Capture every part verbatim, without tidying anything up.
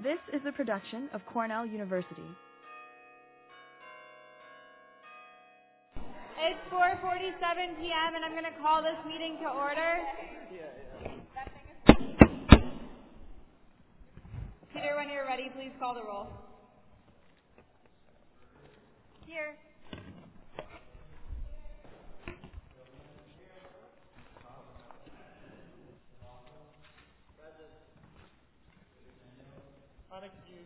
This is a production of Cornell University. It's four forty-seven p.m. and I'm going to call this meeting to order. Peter, when you're ready, please call the roll. Here. Unexcused.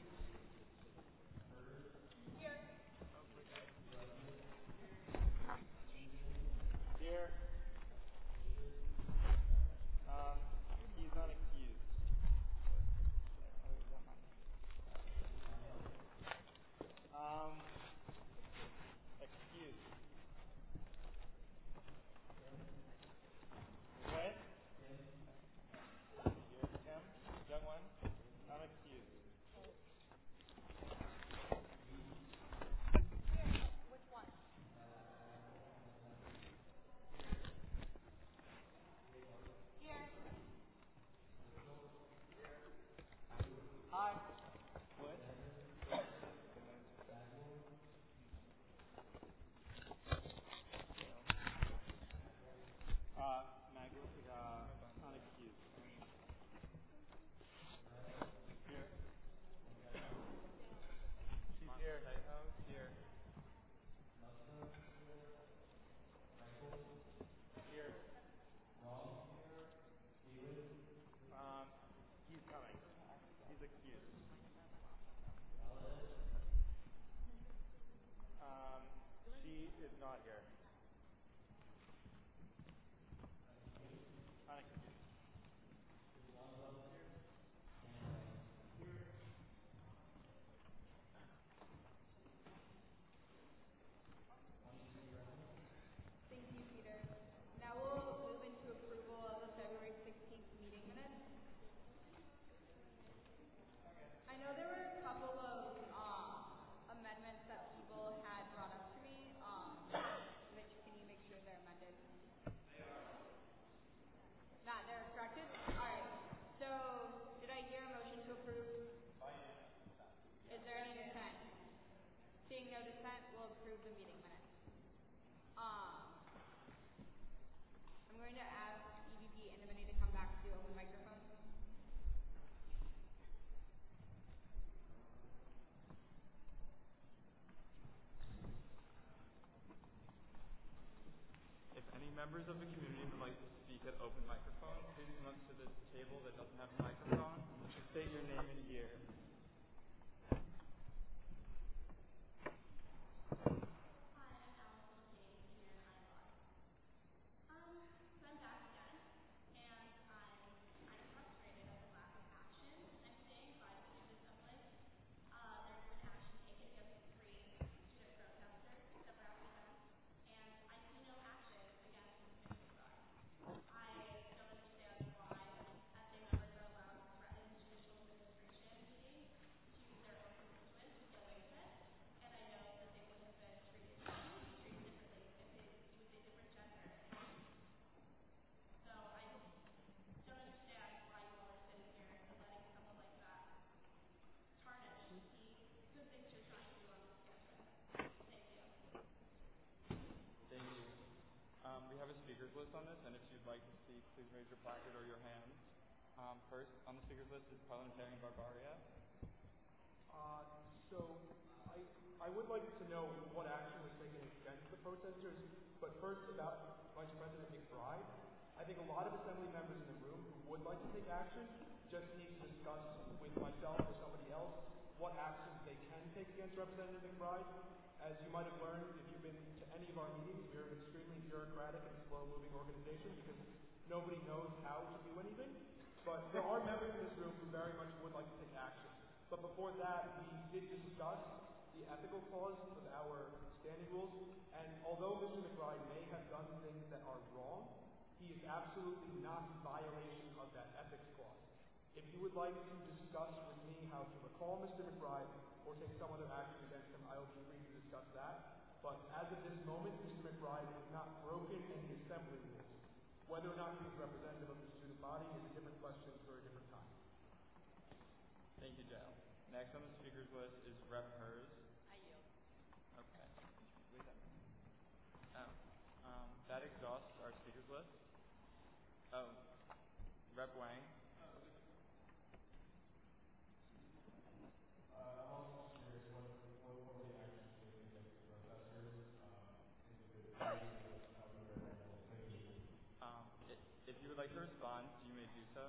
Here. Here. Um, he's not excused. Um, excused. What? Here, Tim. Youngwon. Unexcused. Which one? Here. Hi. What? Uh, Mag, uh, unexcused. Here. She's here. Here. Here. Um, he's coming. He's excused. Um, she is not here. Unexcused. Thank you, Peter. Now we'll move into approval of the February sixteenth meeting minutes. I know there were a couple of um, amendments that people had brought up to me. Um, Mitch, can you make sure they're amended? Not, they're corrected? All right. So, did I hear a motion to approve? Is there any dissent? Seeing no dissent, we'll approve the meeting minutes. Um, I'm going to ask E V P and Dimini to come back to open microphones. If any members of the community would like to speak at open microphone, please come up to the table that doesn't have a microphone. State your name and year. Um, we have a speakers list on this, and if you'd like to speak, please raise your placard or your hand. Um, first on the speakers list is Parliamentarian Barbaria. Uh, so I, I would like to know what action was taken against the protesters, but first about Vice President McBride. I think a lot of Assembly members in the room who would like to take action just need to discuss with myself or somebody else what actions they can take against Representative McBride. As you might have learned if you've been to any of our meetings, we are an extremely bureaucratic and slow-moving organization because nobody knows how to do anything. But there are members in this room who very much would like to take action. But before that, we did discuss the ethical clause of our standing rules, and although Mister McBride may have done things that are wrong, he is absolutely not in violation of that ethics clause. If you would like to discuss with me how to recall Mister McBride or take some other action against him, I will be free to discuss that. But as of this moment, Mister McBride has not broken any assembly rules. Whether or not he is representative of the student body is a different question for a different time. Thank you, Jael. Next on the speakers list is Rep Hers. I yield. Okay. Wait a minute. Oh. Um, that exhausts our speakers list. Oh. Rep Wang. Um, i- if you would like to respond, you may do so.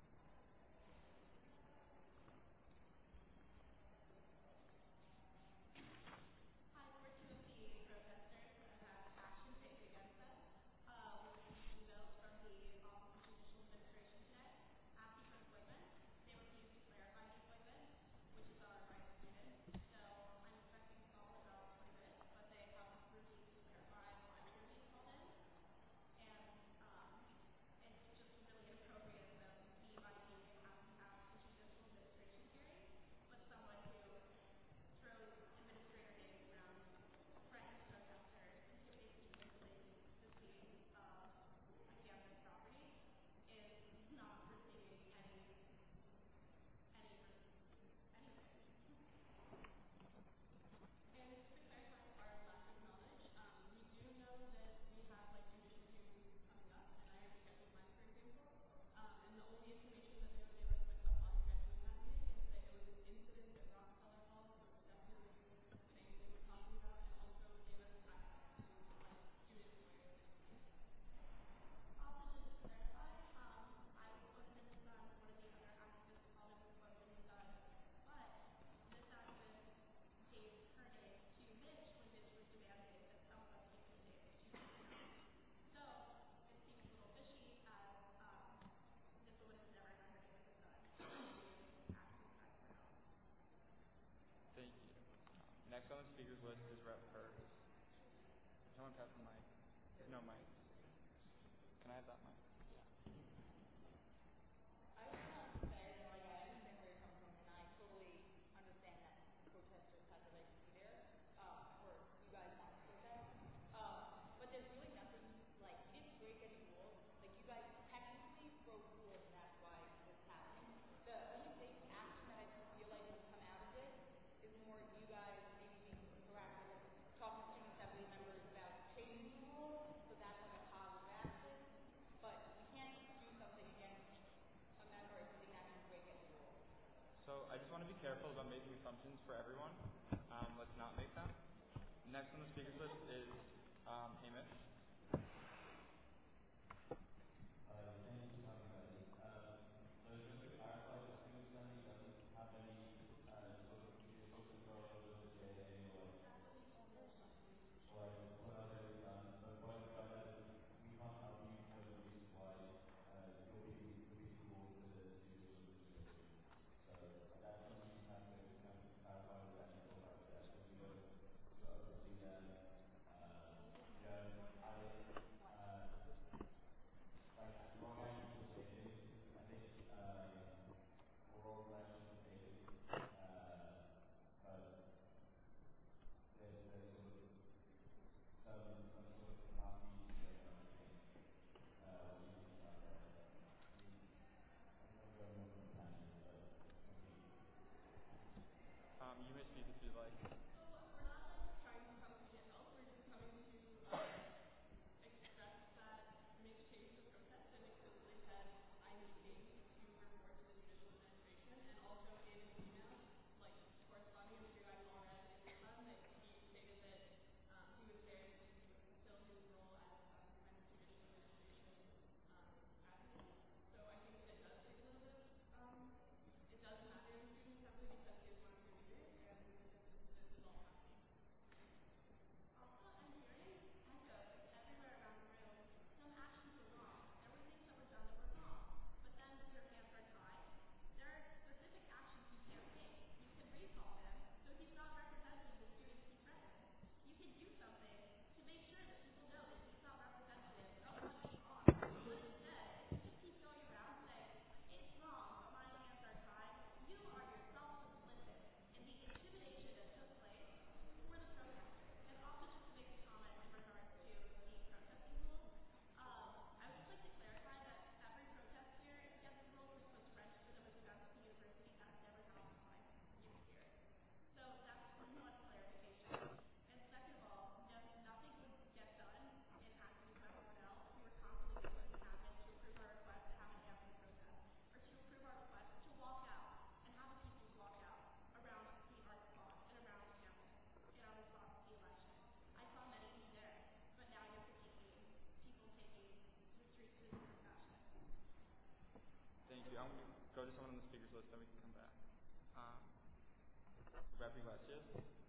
Hi, we're two of the protesters that have action taken against us. Uh, we received emails from the Office of Judicial Administration today asking for employment. They refused to clarify the employment, which is our right as students. So I'm expecting a call in about twenty minutes, but they haven't refused to clarify why we were being called in. And um, it's just really inappropriate of them, me, my team, have to have a judicial administration hearing with someone who throws administrator names around, threatens protesters, intimidates people into leaving the scene of a campus property, is not receiving any, any, anything. And just to clarify our lack of knowledge, um, we do know that we have like judicial hearings coming up, and I have scheduled mine, for example. Um, and the only information that they would give us with upon scheduling that meeting is that it was an incident at Rockefeller Hall, so it's definitely the thing they were talking about, and also gave us access to like student lawyers. Also, just to clarify, um, I wasn't in the Sun, one of the other activists called in was in the Sun, but this activist gave her name to Mitch when Mitch was demanding that some of us give his name to students. So it seems a little fishy as um, this woman has never had her name in the Sun. She acting as Cornell. Thank you. Next on the speakers list is Rep Hers. Someone pass the mic. There's no mic. Can I have that mic? I just want to say that like I understand where you're coming from, and I totally understand that protesters have the right to be there, uh, or you guys want to protest. Um, but there's really nothing like you didn't break any rules. Like you guys technically broke rules, and that's why this is happening. The only thing action that I feel like will come out of this is more you guys maybe being proactive, talking to student assembly members about changing the rules, so that's like a positive action. But you can't do something against a member if you didn't actually break any rules. So I just want to be careful about making assumptions for everyone. Um, let's not make them. Next on the speakers list is um, Hamish. go to someone on the speakers list, then we can come back. Um, Rep Iglesias.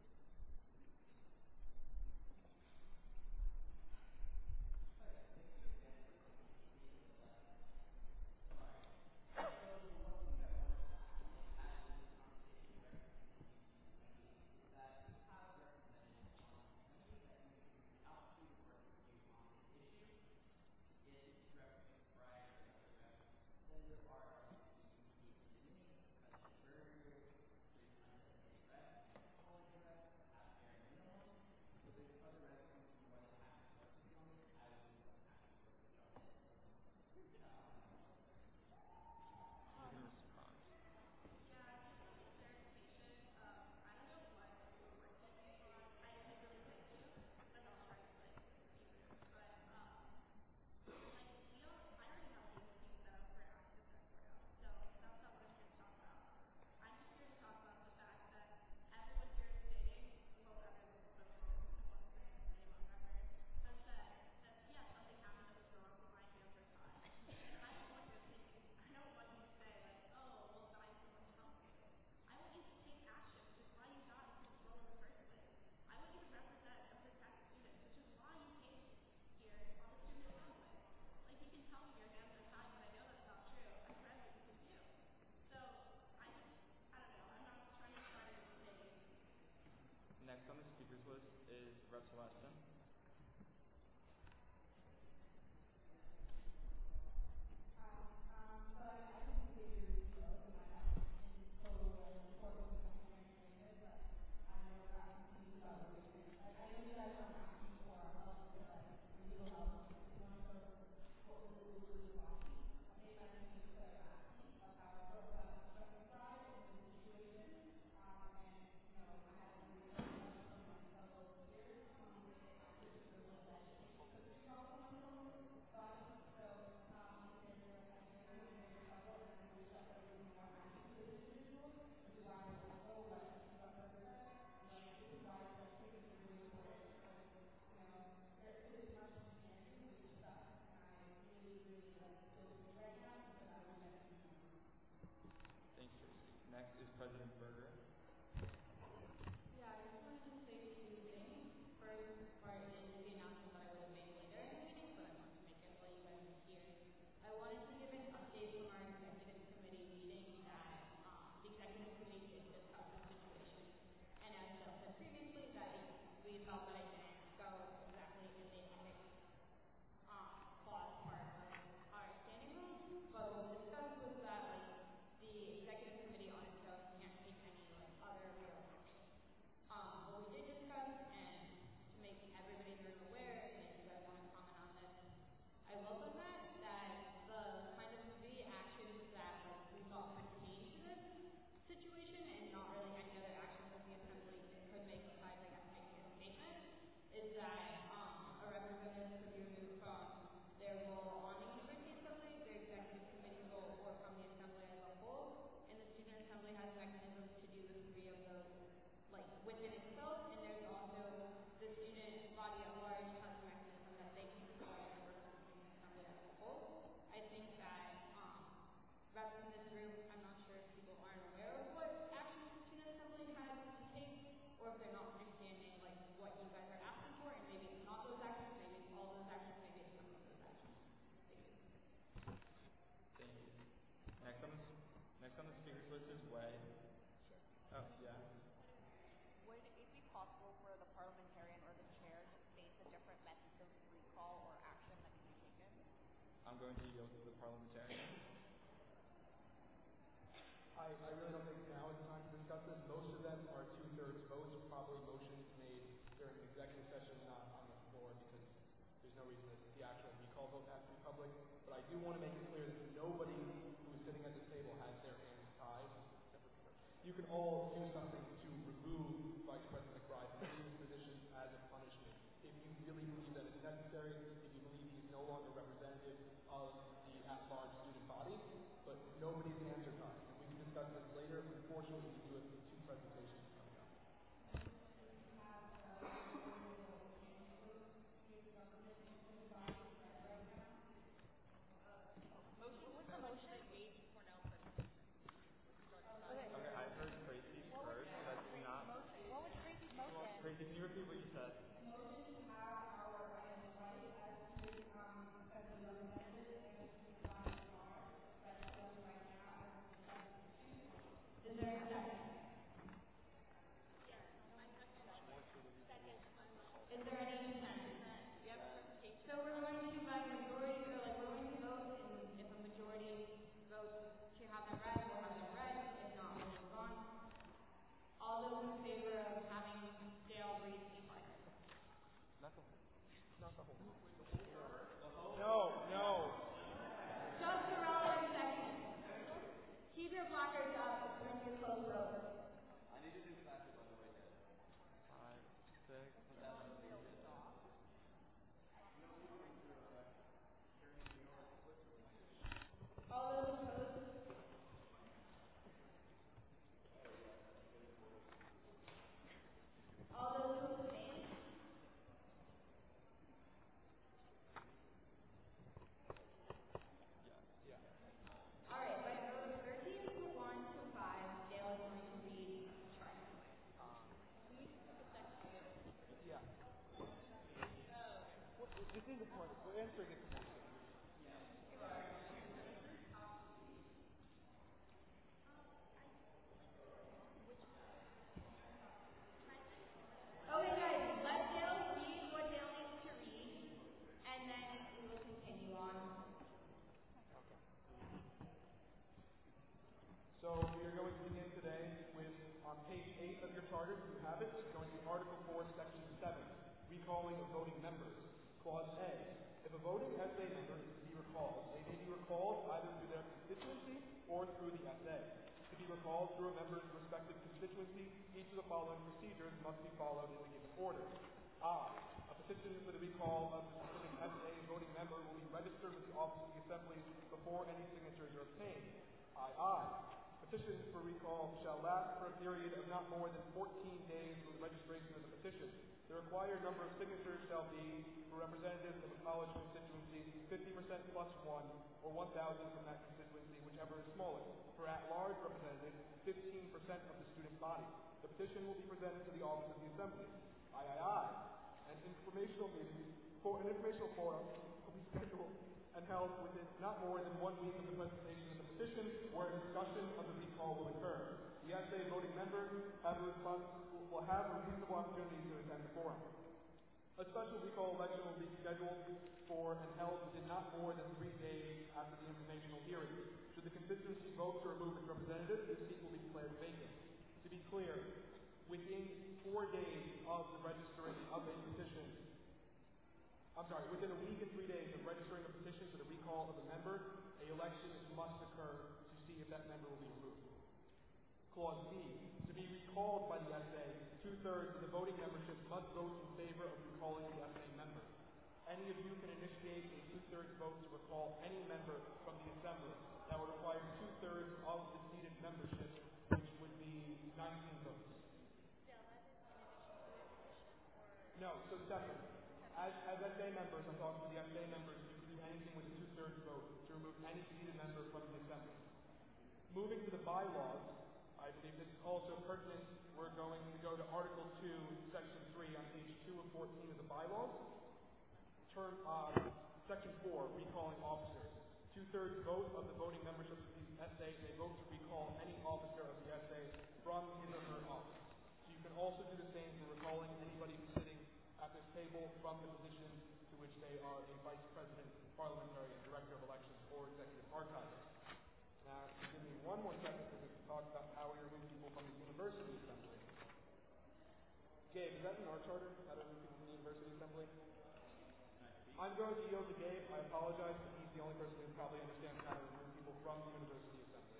Next on the speakers list is Rep Celestin. Thanks, Tracy. Next is President Berger. Yeah, I just wanted to say two things. First part is the announcement that I would have made later in the meeting, but I wanted to make it while you guys are here. I wanted to give an update from our executive committee meeting that um, the executive committee did discuss the situation. And as Jill said previously, that we felt that it didn't go exactly in the ethics um, clause part of our standing rules. But what we discussed was that like the executive committee on its own can't take any like other real action. Um, what we did discuss, and to make everybody in the room aware, and if you guys want to comment on this, I welcome that, that the kind of three actions that like, we thought pertain to this situation, and not really any other actions that the assembly could make besides, I guess, making a statement, is that um, a representative could be removed from their role on the University Assembly, their executive committee role, or from the Assembly as a whole, and the Student Assembly has mechanisms to do the three of those like within itself, and there's also the student body at large has a mechanism that they can decide to work on the Student Assembly as a whole. I think that um, reps in this room, I'm not sure if people aren't aware of what actions the Student Assembly has to take, or if they're not understanding like what you guys are asking for, and maybe it's not those actions, maybe it's all those actions, maybe it's some of those actions. Thank you. Thank you. Next on the, next on the speakers list is Wei. Oh, yeah. Would it be possible for the parliamentarian or the chair to state the different methods of recall or action that can be taken? I'm going to yield to the parliamentarian. I, I really don't think now is the time to discuss this. Most of them are two-thirds votes, probably motions made during an executive session, not on the floor, because there's no reason that the actual recall vote has to be public. But I do want to make it clear that nobody who is sitting at this table has their hands tied. You can all do something to remove Vice President McBride from his position as a punishment. If you really believe that it's necessary, if you believe he's no longer representative of the at-large student body, but nobody's hands are tied. And we can discuss this later. Unfortunately, we do have two presentations coming up. Motion, what was the motion that made Cornell president? answering information. Okay, guys, let Dale read what Dale needs to read, and then we will continue on. So we are going to begin today with, on page eight of your charter, you have it, it's going to be Article four, Section seven, recalling of voting members. Clause A, if a voting S A member is to be recalled, they may be recalled either through their constituency or through the S A. To be recalled through a member's respective constituency, each of the following procedures must be followed in the given order. I, a petition for the recall of the specific S A voting member will be registered with the Office of the Assembly before any signatures are obtained. I I, petitions for recall shall last for a period of not more than fourteen days from the registration of the petition. The required number of signatures shall be, for representatives of a college constituency, fifty percent plus one, or one thousand from that constituency, whichever is smallest. For at-large representatives, fifteen percent of the student body. The petition will be presented to the Office of the Assembly. I I I, an informational meeting, for an informational forum will be scheduled and held within not more than one week of the presentation of the petition, where a discussion of the recall will occur. The S A voting members have a respons- will have a reasonable opportunity to attend the forum. A special recall election will be scheduled for and held within not more than three days after the informational hearing. Should the constituency vote to remove its representative, the seat will be declared vacant. To be clear, within four days of the registering of a petition, I'm sorry, within a week and three days of registering a petition for the recall of a member, an election must occur to see if that member will be removed. Clause B, to be recalled by the S A, two-thirds of the voting membership must vote in favor of recalling the S A member. Any of you can initiate a two-thirds vote to recall any member from the Assembly. That would require two-thirds of the seated membership, which would be nineteen votes. No, so separate. As, as S A members, I'm talking to the S A members, you can do anything with a two-thirds vote to remove any seated member from the Assembly. Moving to the bylaws, I believe this is also pertinent. We're going to go to Article two, Section three on page two of fourteen of the bylaws. Term, uh, Section four, recalling officers. Two-thirds vote of the voting membership of the S A may vote to recall any officer of the S A from his or her office. So you can also do the same for recalling anybody who's sitting at this table from the position to which they are a vice president, parliamentarian, director of elections, or executive archivist. Now, give me one more second to talk about how we remove people from the University Assembly. Gabe, is that in our charter, how to remove people from the University Assembly? I'm going to yield to Gabe. I apologize, but he's the only person who probably understands how to remove people from the University Assembly.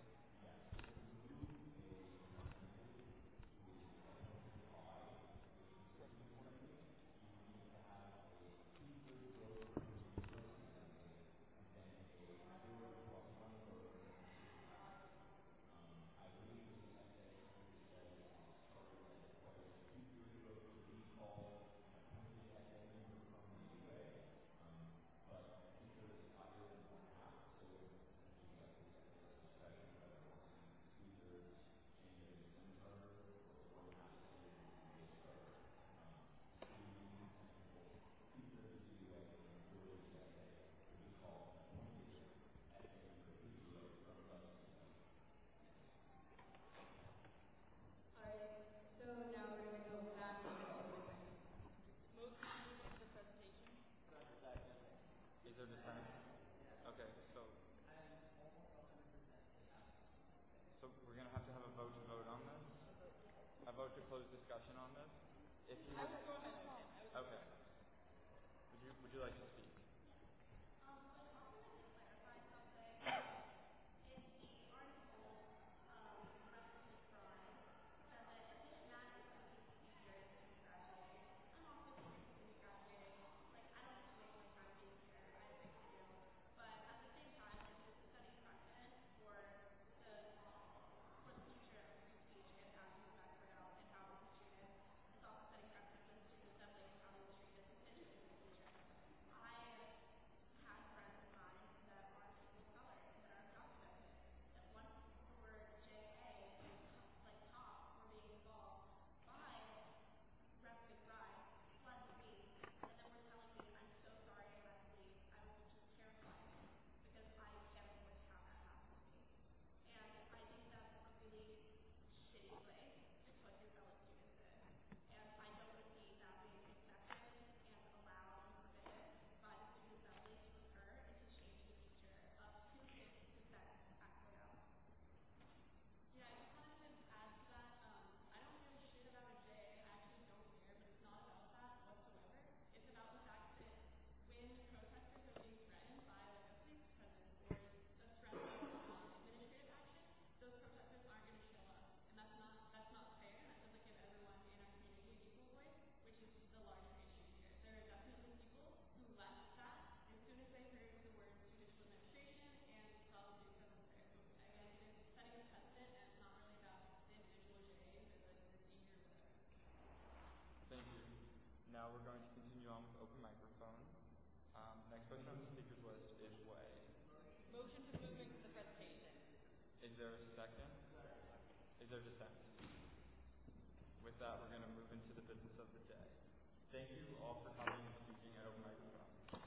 Close discussion on this? If you would, Go ahead. okay. Would you would you like to speak? Um, but also to clarify something, in the article, um, references fraud, says that if this matter is something easier than graduating, I'm also interested in graduating. Like, I don't just waste my time being here, I have things to do. But at the same time, like, this is setting precedent for the for the future of free speech and how to move back out and how it will be treated. It's also setting precedent for the student assembly and how they will treat this petition in the future. I on the speakers list is Wei. Motion to move into the presentation. Is there a second? Is there dissent? With that, we're going to move into the business of the day. Thank you all for coming and speaking. I open microphone.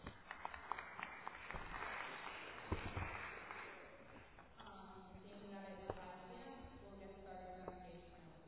Um, seeing that it is five p m, we'll get started on page twenty-one.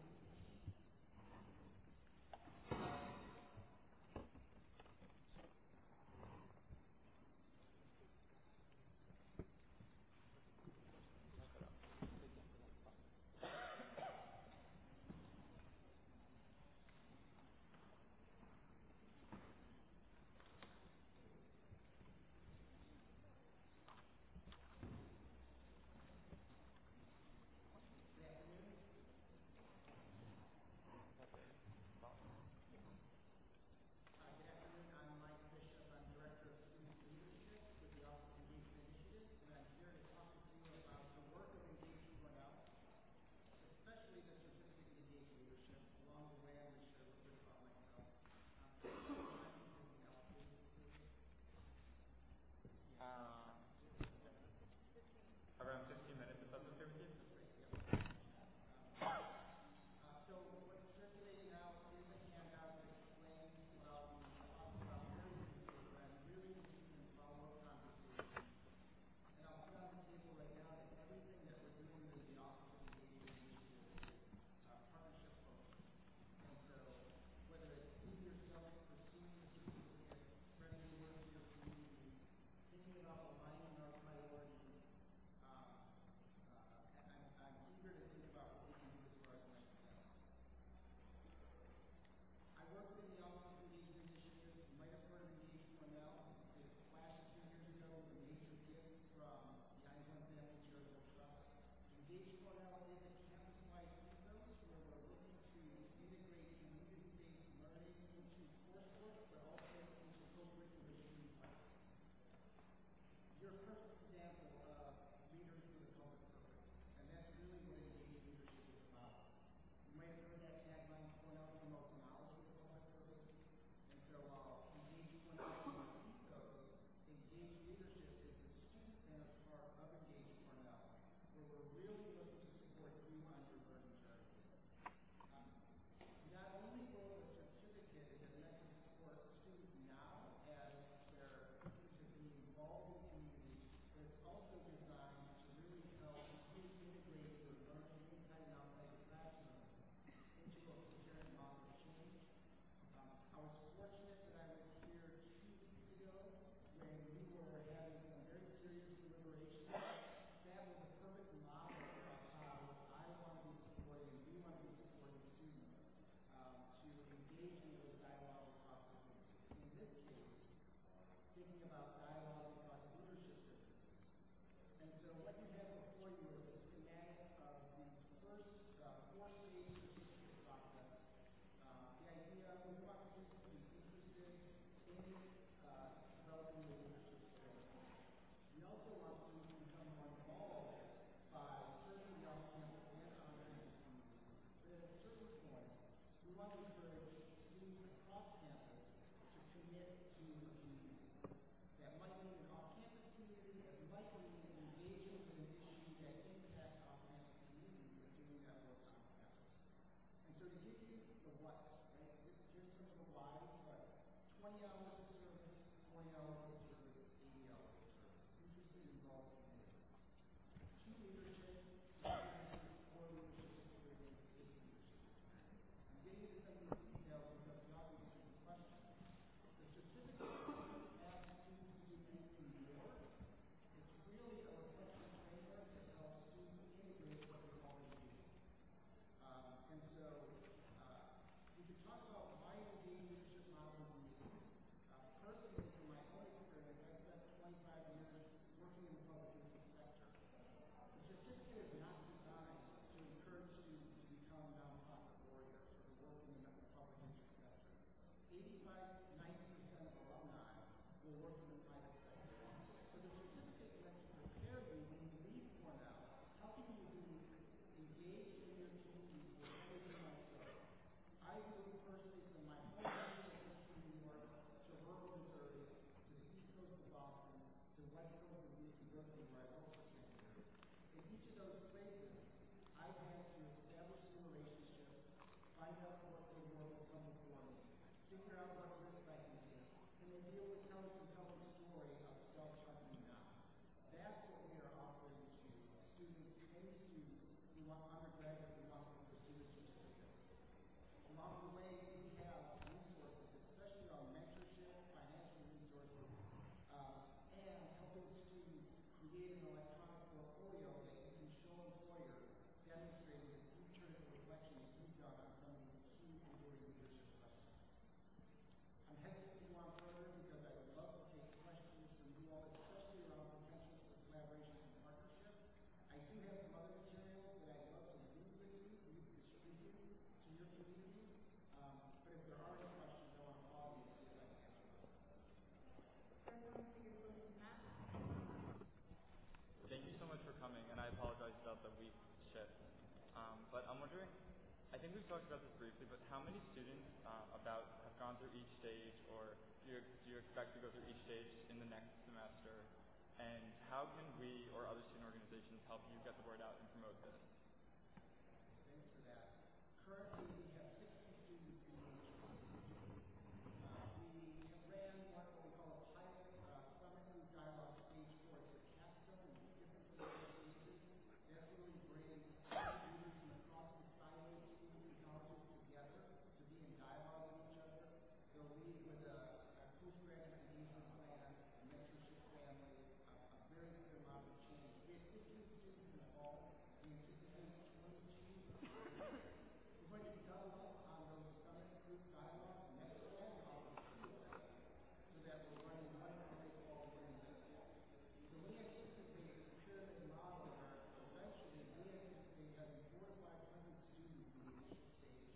figure out what risk factors is, and then be able to tell a compelling story of self-sharpening down. That's what we are offering to students, any student who want undergraduate who wants to pursue a certificate. Along the way, we have resources, especially around mentorship, financial resources, um, and helping students create an electronic portfolio that you can show employers demonstrating the deep critical reflection that you've done on some of these key enduring leadership questions. I'm hesitant to go on further because I would love to take questions from you all, especially around potentials for collaboration and partnership. I do have some other materials that I'd love to leave with you, for you to distribute to your community. Um, but if there are any questions, I want to pause and see if I can answer them. Thank you so much for coming, and I apologize about the week shift. Um, but I'm wondering, I think we've talked about this briefly, but how many students uh, about have gone through each stage, or do you, do you expect to go through each stage in the next semester? And how can we or other student organizations help you get the word out and promote this? Thanks for that. Currently, we have sixty students engaged in this stage. Uh, we have ran what we call a pilot uh, summit group dialogue stage four. It's a capstone in two different political stages. That's where we bring leaders from across the silos, schools and colleges together to be in dialogue with each other. They'll lead with a, a postgraduate engagement plan, a mentorship family, a, a very clear model of change. We have fifteen students in the fall. We anticipate twenty-two. We're going to double up on those summit group dialogues next fall and all the field days, so that we're running one every fall during this fall. So we anticipate this pyramid model where eventually we anticipate having four to five hundred students in the initial stage,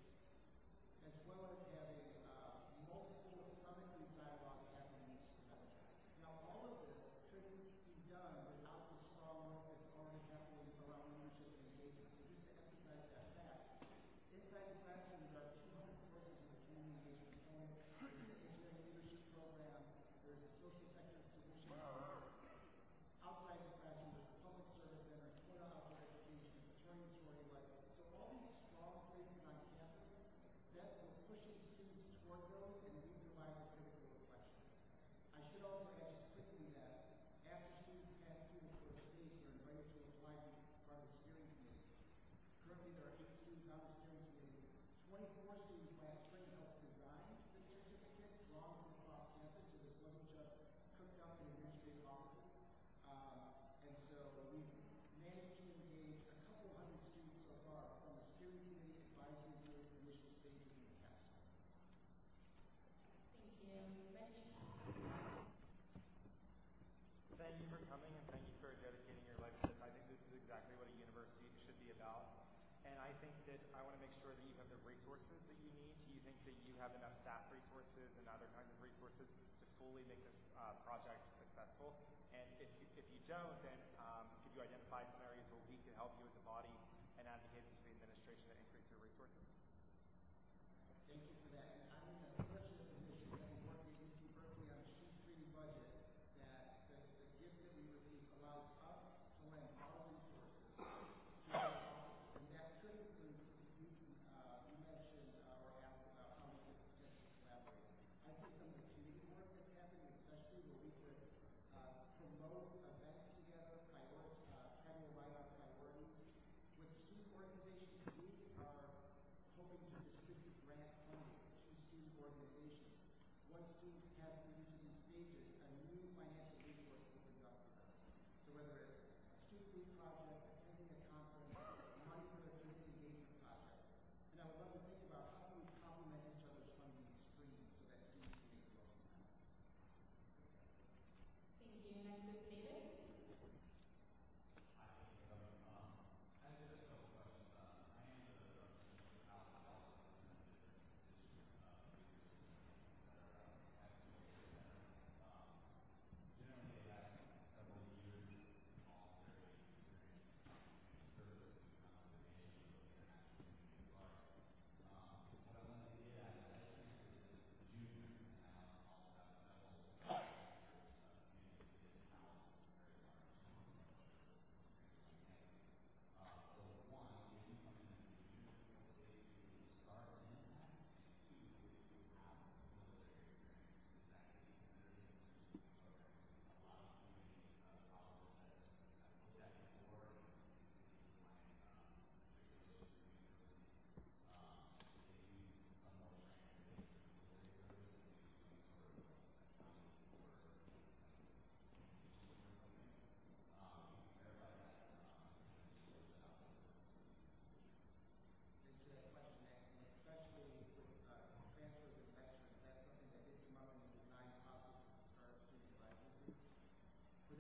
as well as having uh, multiple summit group dialogues happening each semester. Now all of this couldn't be done without the strong work that's already happening around leadership and engagement. So just to emphasize that fact, inside the classroom there are two hundred courses in the community engagement component. There's the engineering leadership program, there's the social sector solutions program. Outside the classroom there's the public service center, employer outdoor education, attorney story life. So all these strong places on campus, that we're pushing students toward those, and we provide the critical reflection. I should also add just quickly that after students pass through the first stage, they're invited to apply to be part of the steering committee. Currently, there are eight students on the steering committee. twenty-four students last spring helped design the certificate, drawn from across campus, so this wasn't just cooked up in administrative offices. Um, and so we've managed to engage a couple hundred students so far from the steering committee, advisory group, initial stages, and the capstone. Thank you. Rich? Thank you for coming, and thank you for dedicating your life to this. I think this is exactly what a university should be about. And I think that I want to make sure that you have the resources that you need. Do you think that you have enough staff resources and other kinds of resources to fully make this uh, project successful? And if you, if you don't, then um, could you identify some areas where we can help you as a body and advocate to the administration to increase your resources? Thank you for that. And I'm in a fortunate position having worked at U C Berkeley on a shoestring budget that the, the gift that we receive allows us to lend our resources to our office. And that could include, you, uh, you mentioned uh, or asked about how we could potentially collaborate. I think some of the community work that's happening, especially where we could uh, promote events together, prioritize, uh, try to align our priorities. With student organizations, we are hoping to distribute grant funding to student organizations. Once students pass through each of these stages, a new financial resource opens up for them. So whether it's a student group project, attending a conference, money for their community engagement project. And I would love to think about how can we complement each other's funding streams so that students can make the most impact. Thank you. Next is David.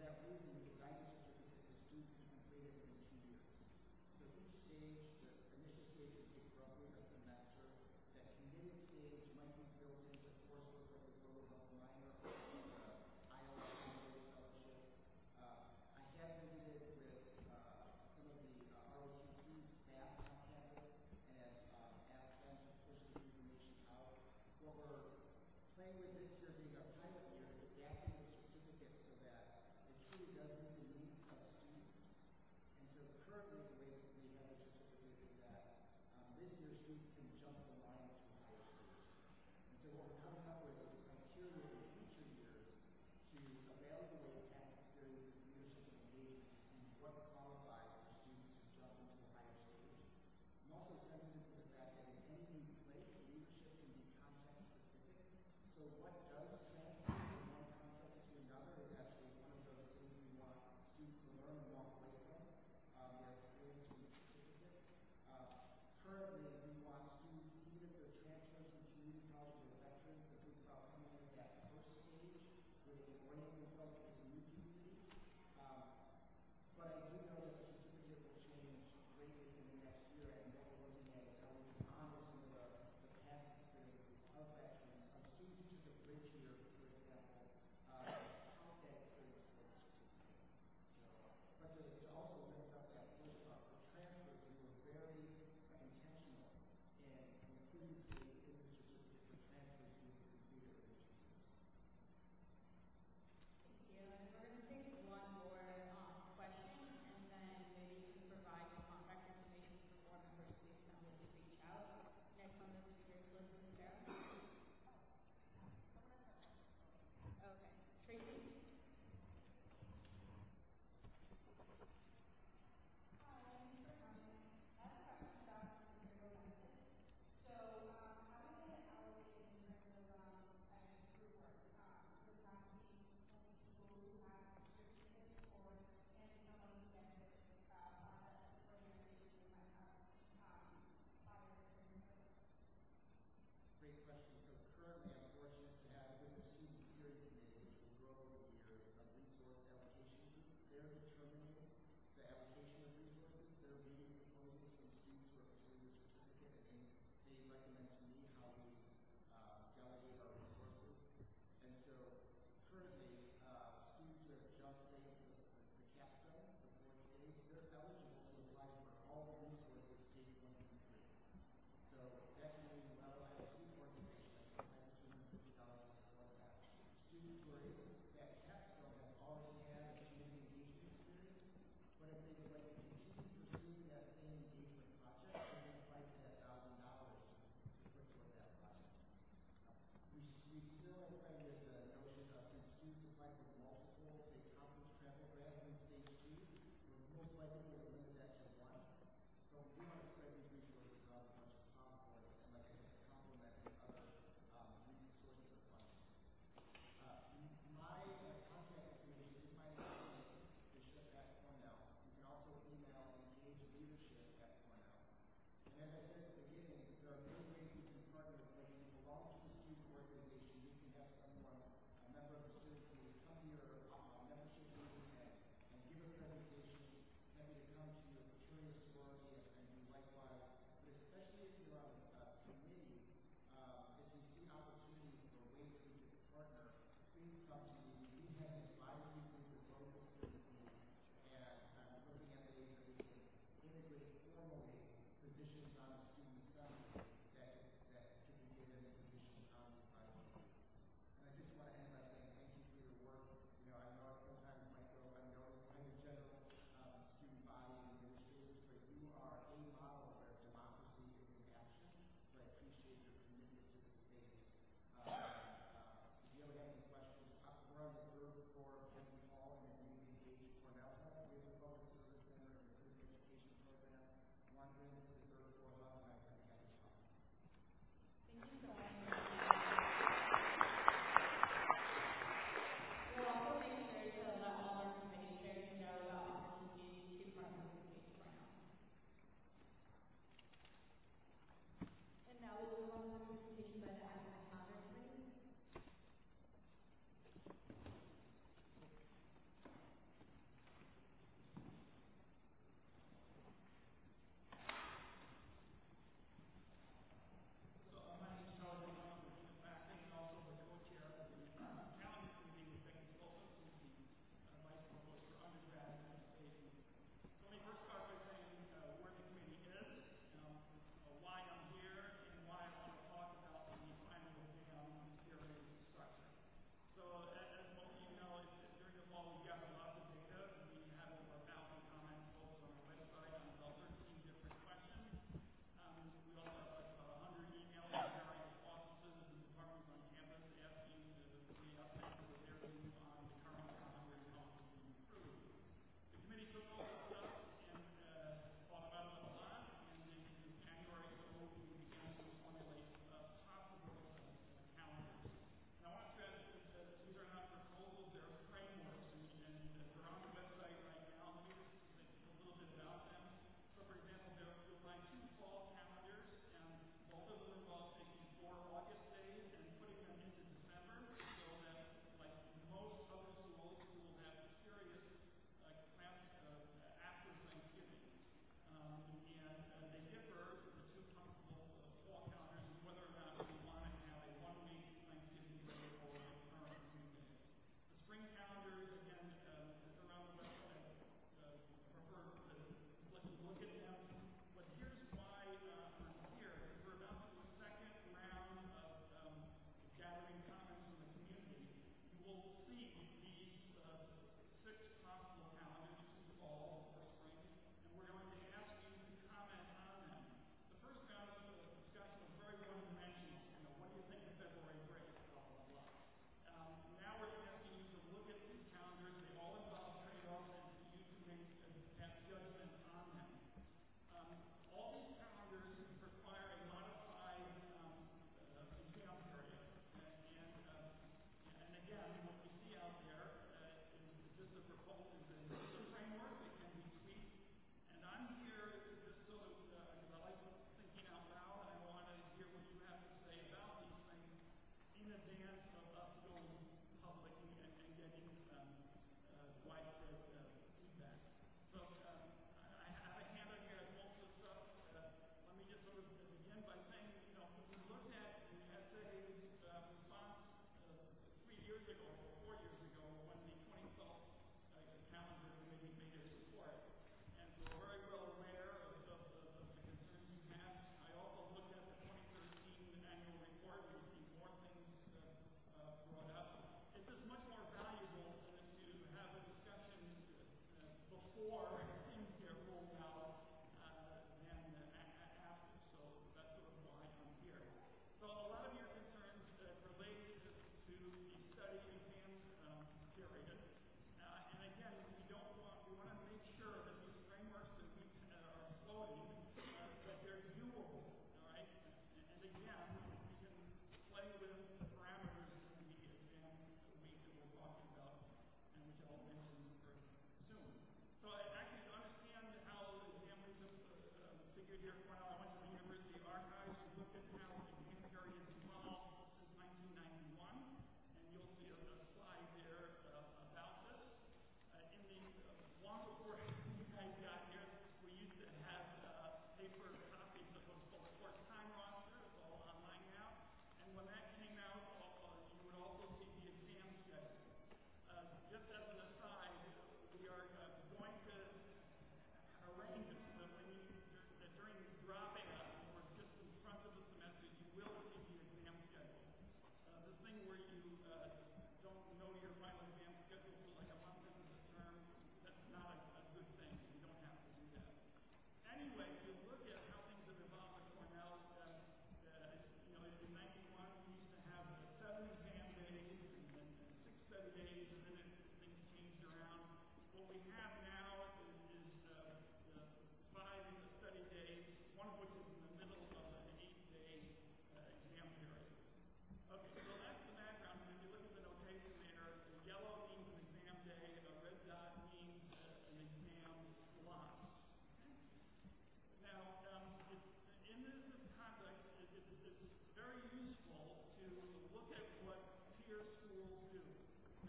have reason to design a certificate the student can complete it within two years. So each stage, the initial stage would take roughly a semester. That committed stage might be built into coursework like we go with a minor or uh, I L S fellowship. Uh, I have visited with uh, some of the uh, R O T C staff on campus and have uh, asked them to push this information out. What we're playing with this year being our pilot year is adapting the certificate so that it truly does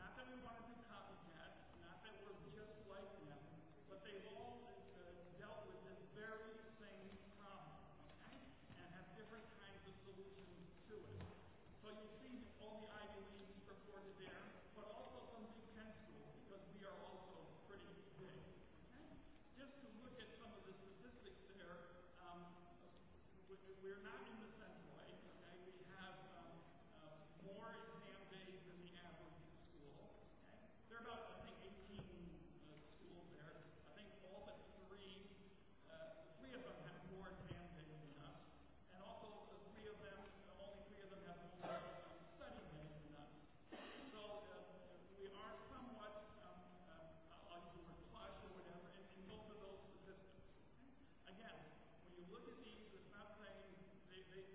not that we want to do copycats, not that we're just like them, but they've all uh, dealt with this very same problem, okay? And have different kinds of solutions to it. So you see all the Ivy Leagues reported there, but also some Big Ten schools, because we are also pretty big, okay? Just to look at some of the statistics there, um, we're not in the Centroid, okay? We have um, uh, more exam days than the average school, okay? There are about, I think, eighteen uh, schools there. I think all but three, uh, three of them have more exam days than us, and also uh, three of them, uh, only three of them have more um, study days than us. So uh, we are somewhat, um, uh, I'll use the word plush or whatever, in, in both of those statistics. Okay? Again, when you look at these, it's not saying they, they,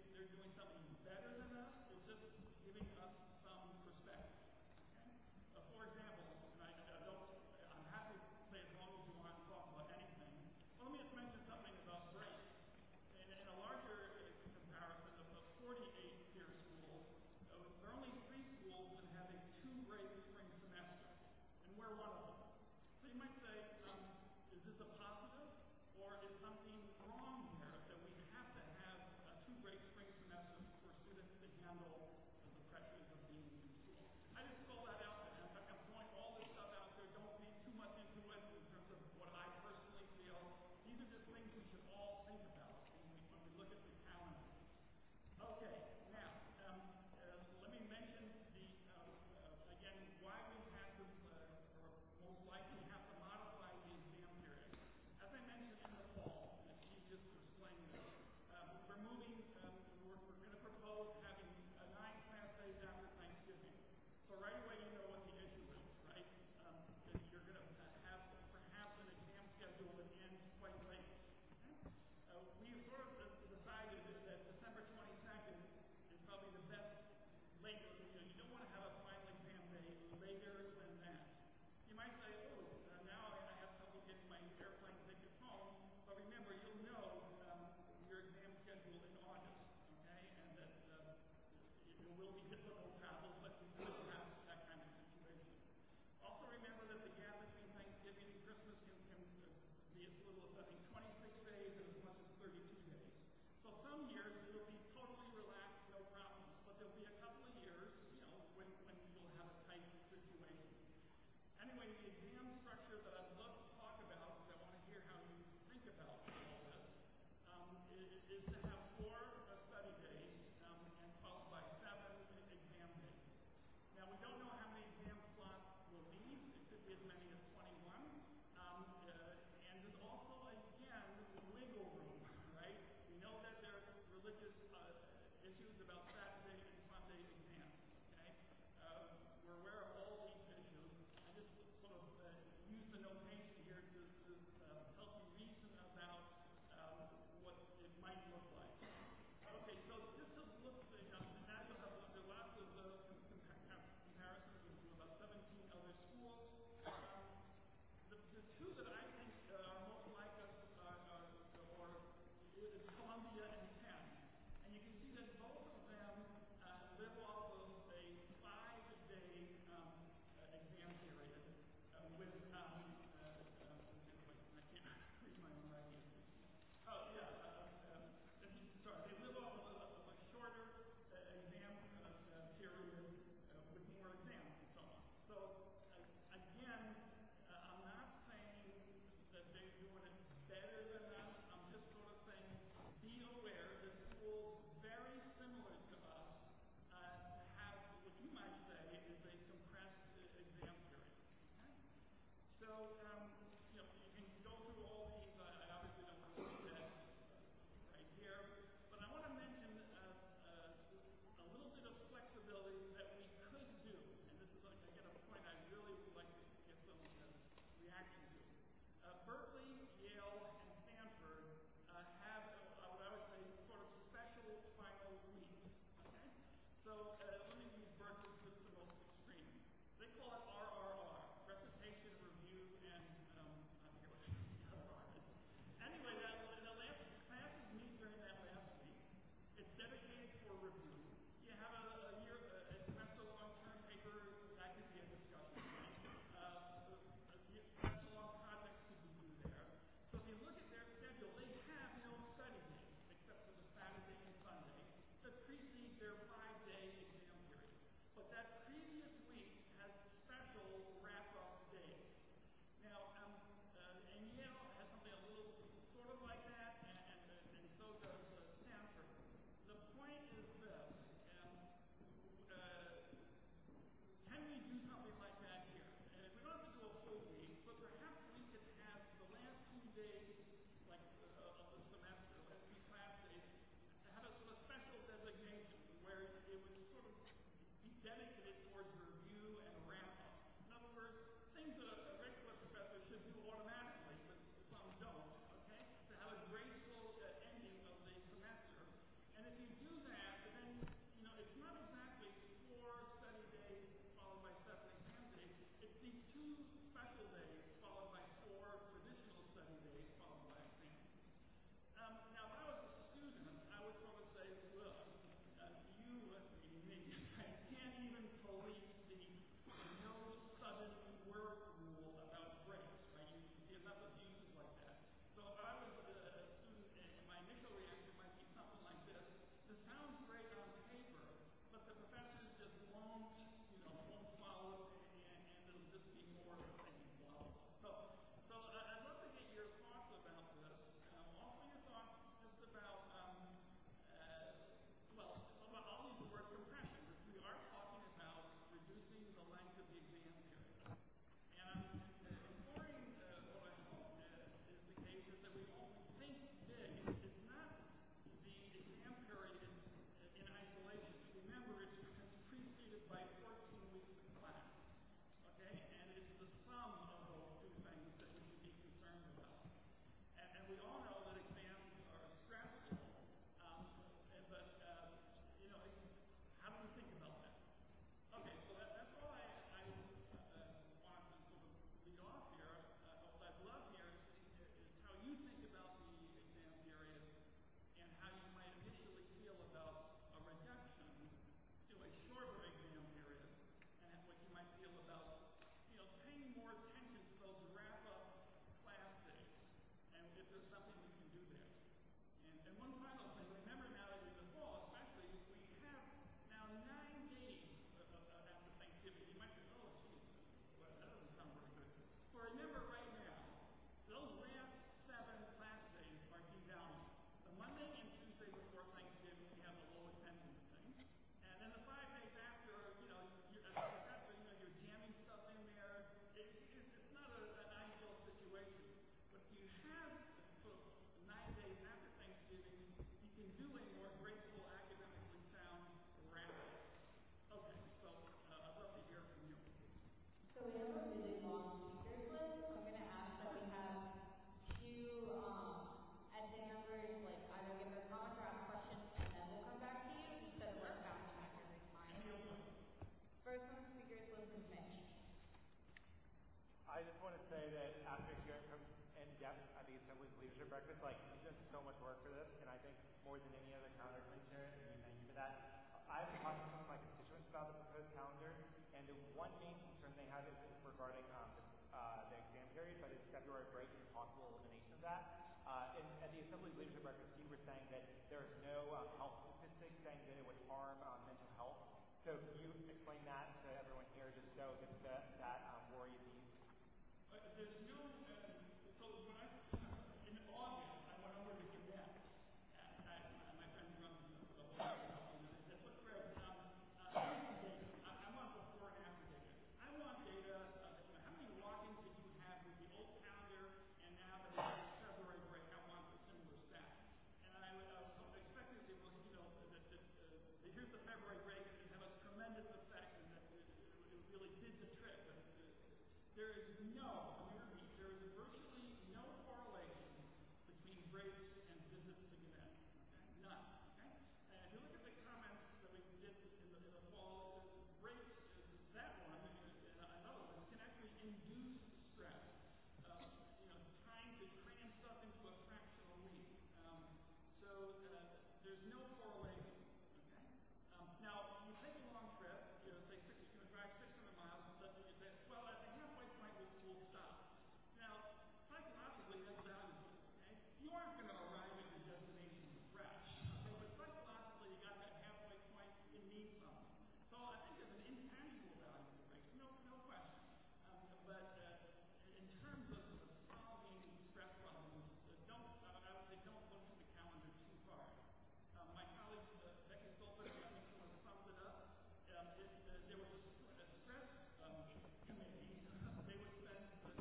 more than any other calendar commissioner, and we thank you for that. I've been talking to some of my constituents about the proposed calendar, and the one main concern they have is regarding um, the, uh, the exam period, but it's February break and the possible elimination of that. Uh, and at the Assembly Leadership Breakfast, you were saying that there is no um, health statistics saying that it would harm um, mental health. So can you explain that to everyone here, just so that that, that um, worry is eased? Uh, there's no, uh, so when I, in August, I went over to Quebec, and I, my friend runs the whole company, and I put Fred down, uh, data. I, I want before and after data. I want data, uh, you know, how many walk-ins did you have with the old calendar, and now that it's February break, I want the similar stats. And I would uh, expect to say, well, you know, that, that, uh, here's the February break, and it had a tremendous effect, and that it, it really did the trick. But uh, there is no, let me repeat, there is virtually no correlation between breaks and visits to Gannett. Okay? None. Okay? And if you look at the comments that we did in the, in the fall, breaks, that one, and another one, can actually induce stress. Uh, you know, trying to cram stuff into a fractional week. Um, so uh, there's no correlation. Okay? Um, now, you take a long trip, you know, say six, you're going to drive six hundred miles, and suddenly you say, well, at the halfway point, we'll, we'll stop. Now, psychologically, that's valuable. Okay? You aren't going to arrive at your destination fresh. Okay? But psychologically, you got that halfway point, it means something. So I think there's an intangible value to breaks, no, no question. Um, but uh, in terms of solving stress problems, uh, don't, uh, I would say don't look to the calendar too hard. Um, my colleague, uh, Becky Stolper, I think someone summed it up. Um, it, uh, there was a, a stress um, committee. They would spend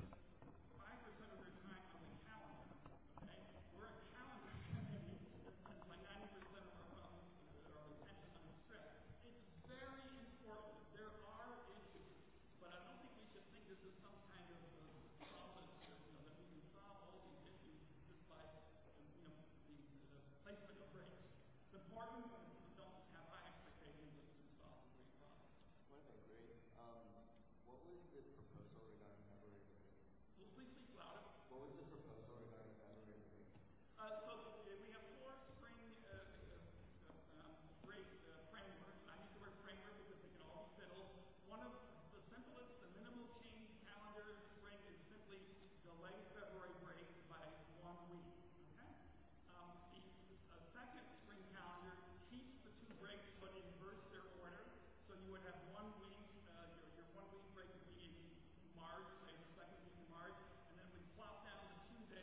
five percent of their time on the calendar. Okay? We're a calendar committee that spends like ninety percent of our problems or our attention on stress. It's very important. There are issues, but I don't think we should think this is some kind of uh, solid, uh, you know, that we can solve all these issues just by, uh, you know, the uh, placement of breaks. It's important, but don't have high expectations that this solves a great problem. Okay, great. Um, what was the proposal regarding February break? Well, please speak louder. What was the proposal regarding February break? Uh, so uh, we have four spring uh, uh, um, break uh, frameworks. I use the word framework because they can all be fiddled. One of the simplest, the minimal change calendar spring is simply delay February break by one week. Okay? Um, the uh, second spring calendar keeps the two breaks but inverts their order. So you would have one week, uh, your, your one week break would be in March, say the second week in March, and then we plop down to two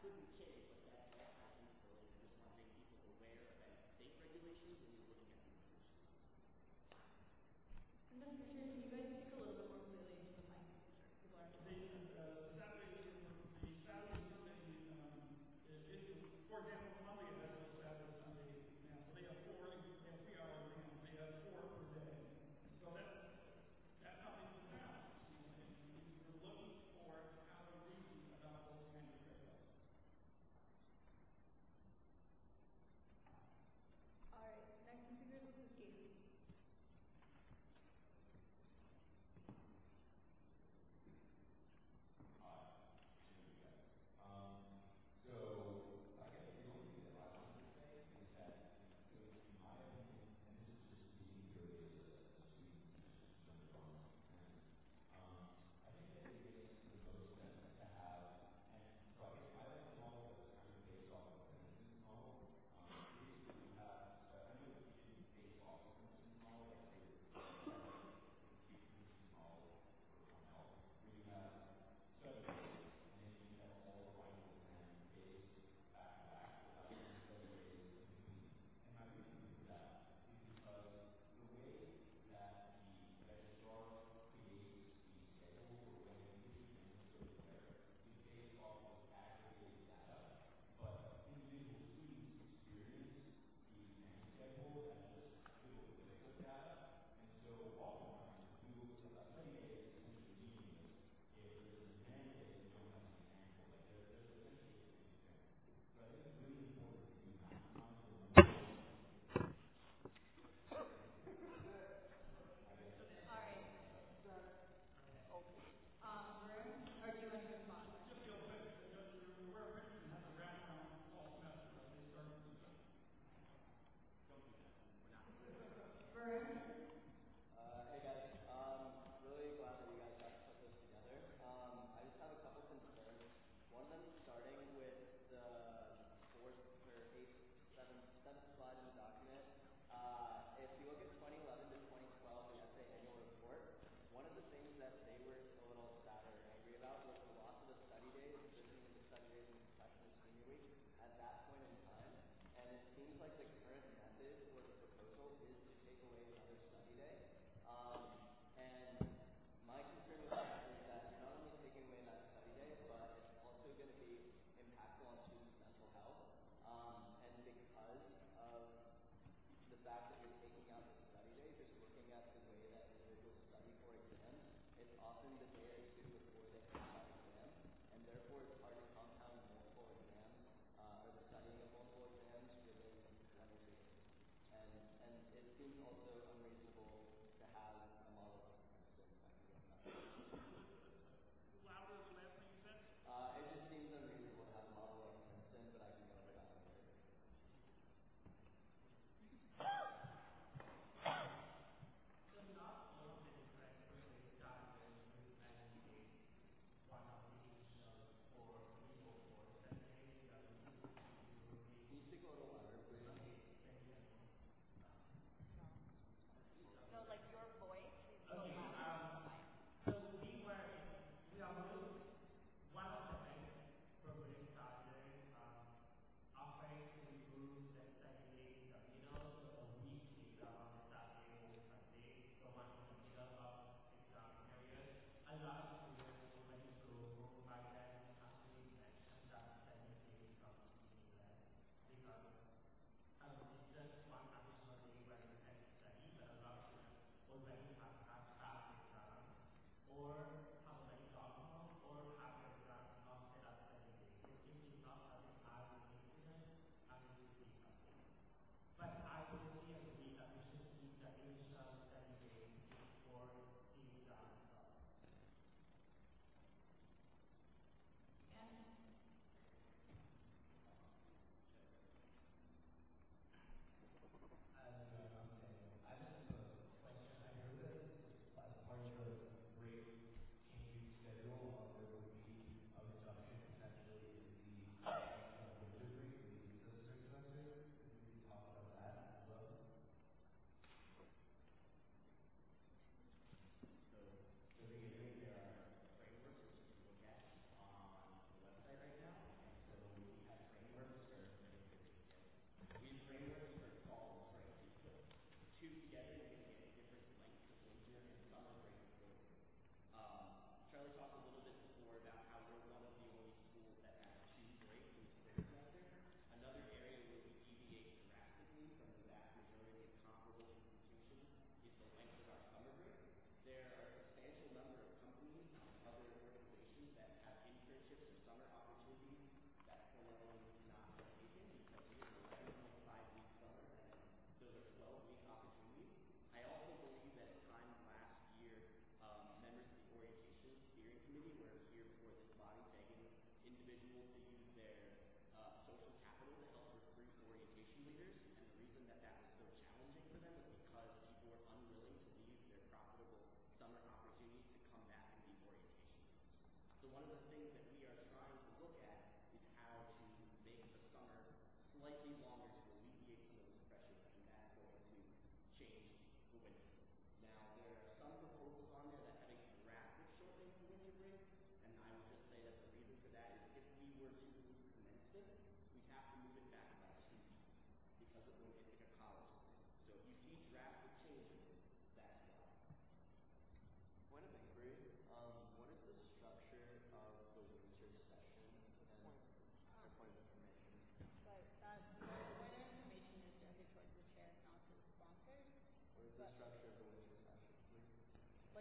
couldn't change, but that, that ties into the link. I just want to make people aware that state regulations when you're looking at the regulations. And Mister Chair, can you guys speak a little bit more clearly into the mic? People are The, uh, Saturday, the Saturday, Sunday, um, issue, for example, Columbia has a Saturday, Sunday exam. They have four, they have three hour exams, they have four per day. So that, that's how they do balance. You know, and we're looking for how to reason about those kinds of trade-offs. All right, next speaker is Missus Gates.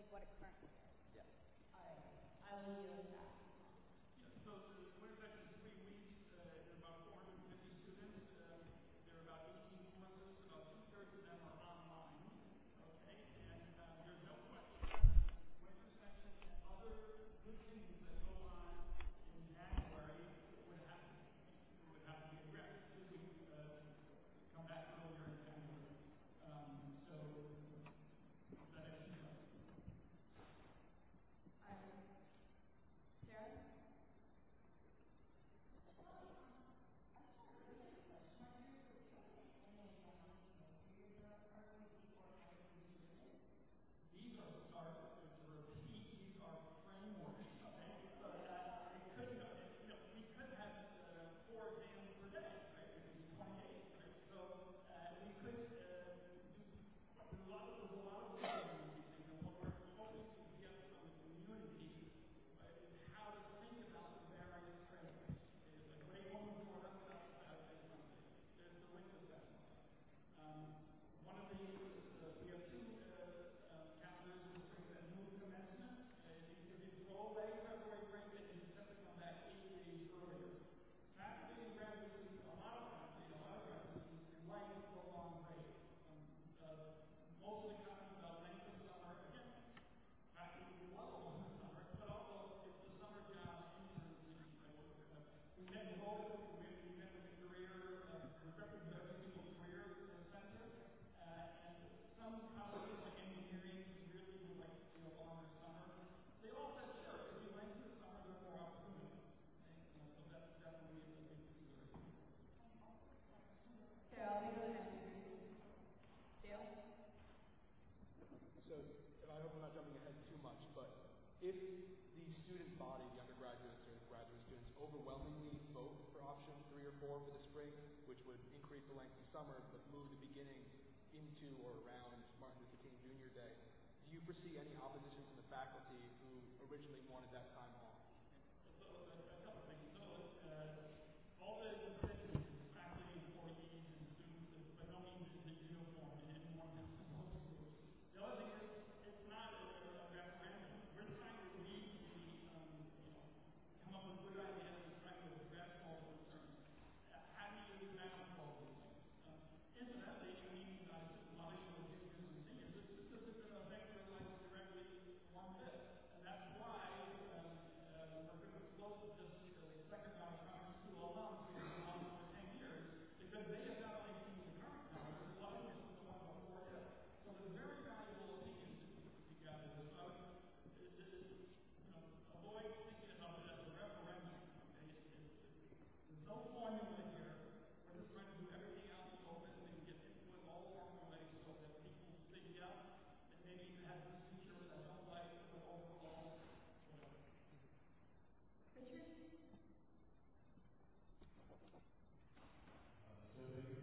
like what it currently is. Yes. All right. I will yield back. Yeah, so the winter session is three weeks. Uh, there are about four hundred fifty students. Um, there are about eighteen courses. About two-thirds of them are online. Okay, and um, there's no question winter session and other good things that go on in January would have to would have to be addressed. Should we uh, come back earlier in January? Um, so that is the All right. Sarah? These are start to repeat. These are frameworks. Okay, so uh, it could go. You know, we could have uh, four exams per day, right? Which is twenty-eight, right? So uh, we could uh, do. There's a lot of there's a lot of ways to do these things, and what we're hoping to get from the community uh, is how to think about the various frameworks. Okay, the great woman brought up about Saturday and Sunday. There's the winter session. Um, one of the uh, we have two uh, uh, calendars in spring that move commencement. Uh, if, you, if you throw away February break, then you just have to come back eight days earlier. Faculty and graduate students, a lot of faculty, a lot of graduate students like the long break. Um, uh, most of the comments about length of summer, again, faculty would love a longer summer, but also if the summer job enters the right, uh, we met with all the we, we met with the career, uh, we represented every single career uh, center, uh, and some colleges like engineering really would like to see a longer summer. They all said, sure, if you lengthen the summer, there are more opportunities. Okay? Uh, so that's definitely a big consideration. Sarah, I'll be the next speaker. Dale? So, and I hope I'm not jumping ahead too much, but if the student body, the undergraduates or the graduate students, overwhelmingly vote for option three or four for the spring, which would increase the length of summer but move the beginning into or around Martin Luther King Junior Day, do you foresee any opposition from the faculty who originally wanted that time off? So, a, a couple of things. So, uh, all the decisions, faculty, employees, and students, is by no means is it uniform in any one of these groups. The other thing is, it's not a, a referendum. We're trying to reasonably, um, you know, come up with good ideas and try to address all the concerns. Uh, how do you balance all these things? Um, incidentally, I mean, uh, just a lot of you juniors and seniors, this, this isn't going to affect your life directly one bit. And that's why um, uh, we're going to float this uh, second round of conference to alums who have been on for ten years, because they have not only seen the current numbers, a lot of them are the one before it. So there's very valuable opinions to be gathered. So I would, uh, you know, avoid thinking about it as a referendum. Okay? It, it, it, there's no formula here. We're just trying to do everything out in the open and get input all along the way so that people say, yeah, and maybe you have this feature that I don't like, but overall, whatever. Richard? Uh, so thank you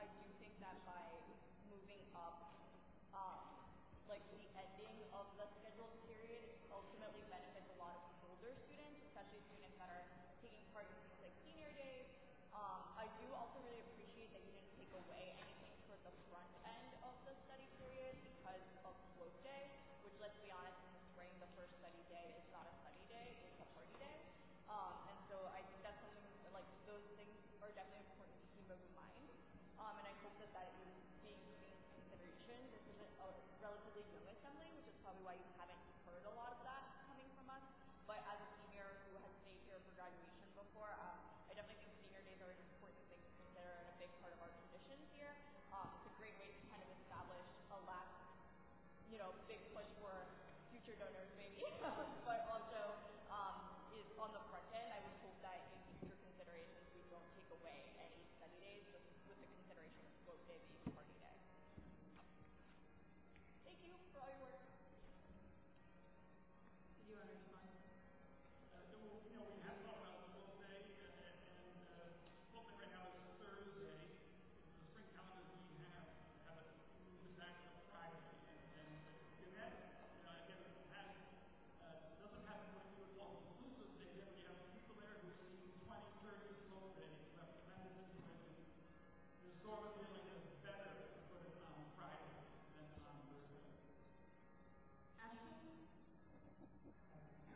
I do think that by moving up, um, like the ending of the scheduled period ultimately benefits a lot of older students, especially students that are taking part in things like senior days. Um, I do also really appreciate that you didn't take away anything toward the front end of the study period because of float day, which, let's be honest, in the spring, the first study day is not a study day, it's a party day. Um, and so I think that's something, like, those things are definitely important to keep in mind. Um, and I hope that that is being taken into consideration. This is a, a relatively young assembly, which is probably why you haven't heard a lot of that coming from us. But as a senior who has stayed here for graduation before, um, I definitely think senior days are an important thing to consider and a big part of our traditions here. Um, it's a great way to kind of establish a last, you know, big push for future donors maybe, but also um, is on the front end. I would hope that in future considerations we don't take away any study days, just with the consideration of float day being party day. Thank you for all your work. Did you want to respond? Uh, so, you know, we have talked about float day, and, and uh, float day right now is Thursday. The spring calendar we have have it moved back to Friday, and, and, and that, you know, again, has uh, doesn't have what you would call inclusive day. Then we have people there who are seeing twenty, thirty float days, who have tremendous information. There's sort of feeling it's better to put it on Friday than on Thursday. Ashley?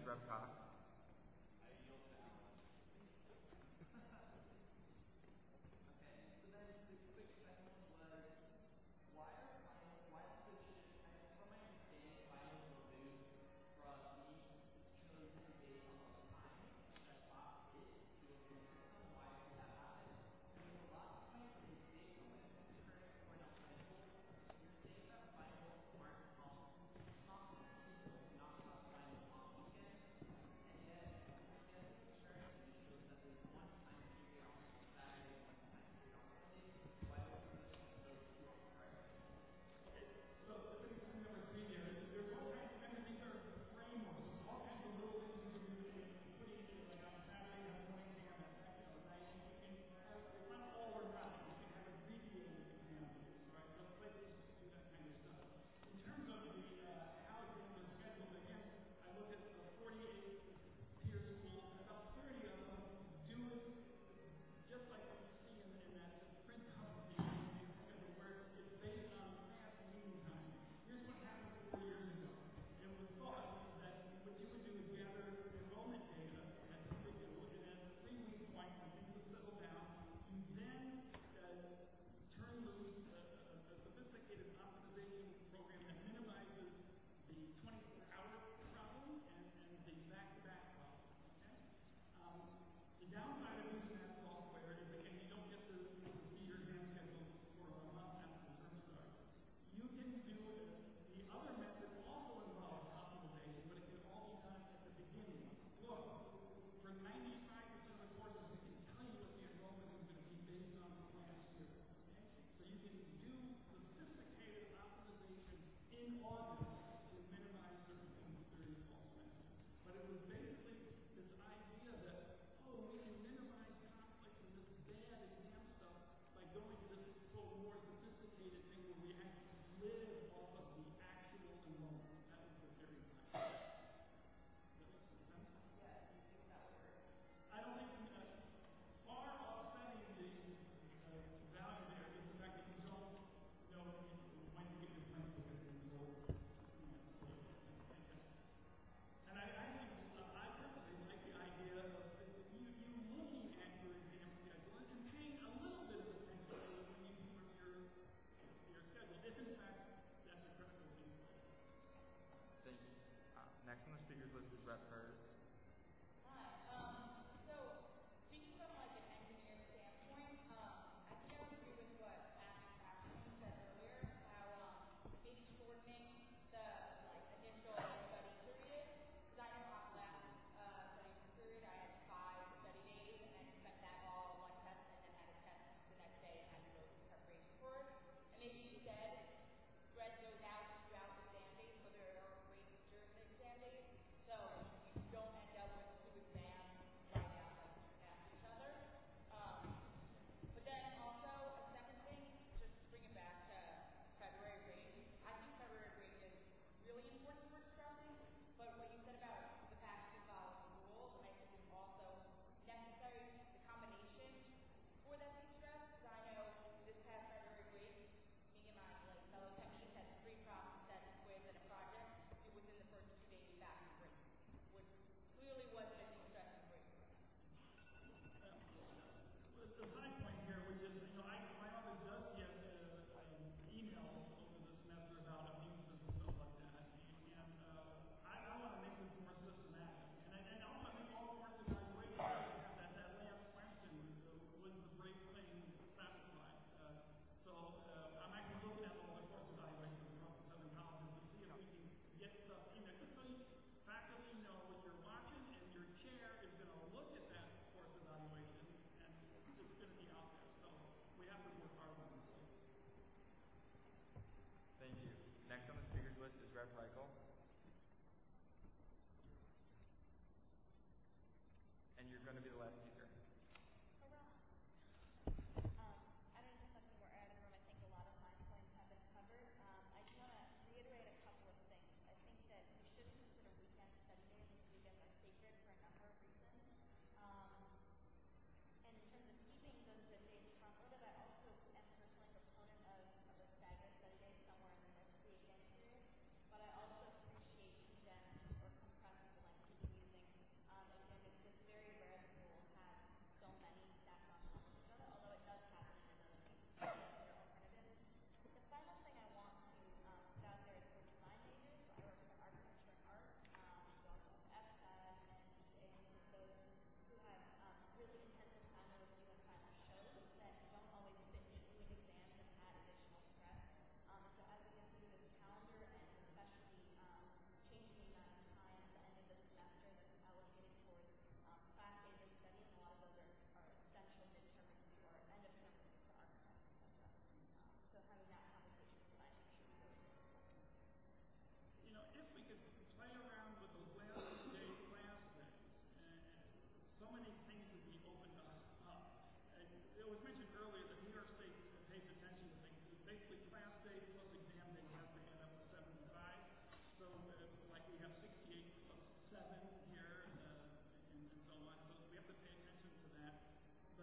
Rep Cox.